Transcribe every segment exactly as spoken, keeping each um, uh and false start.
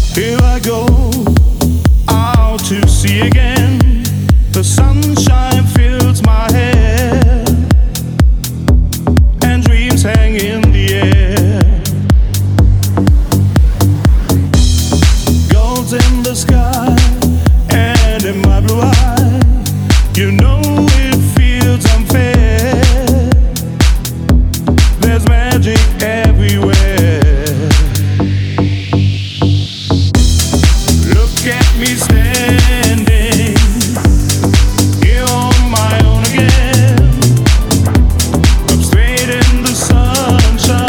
Here I go out to sea again. The sunshine fills my hair, and dreams hang in the air. Gold's in the sky and in my blue eye. You know it feels unfair. There's magic everywhere. Look at me standing here on my own again. I'm straight in the sunshine.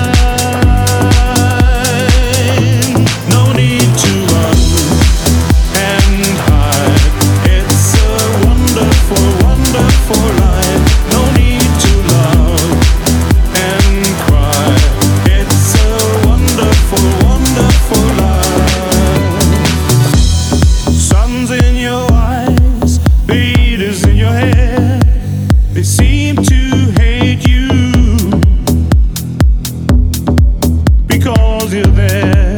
No need to run and hide. It's a wonderful, wonderful life. No need to love and cry. It's a wonderful, wonderful life. Sun's in your eyes, beaters in your hair. They seem to hate you because you're there.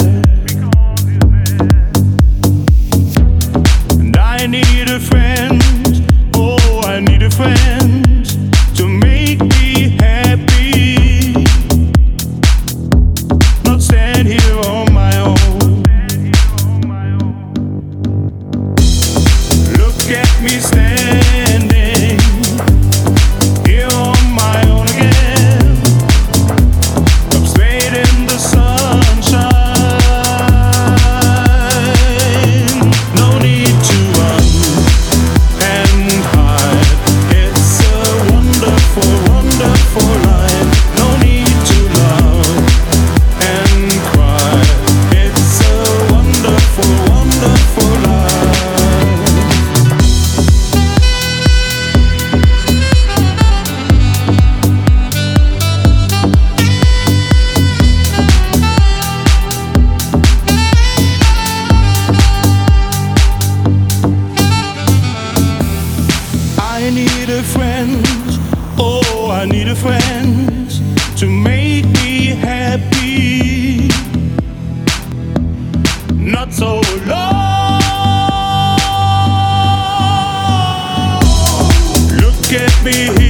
And I need a friend, oh, I need a friend to make me happy. Not stand here on my own. Look at me standing here on my own again. I'm straight in the sunshine. No need to run and hide. It's a wonderful, wonderful life. No need to love and cry. It's a wonderful, wonderful life. I need a friend, oh, I need a friend to make me happy. Not so long. Look at me here.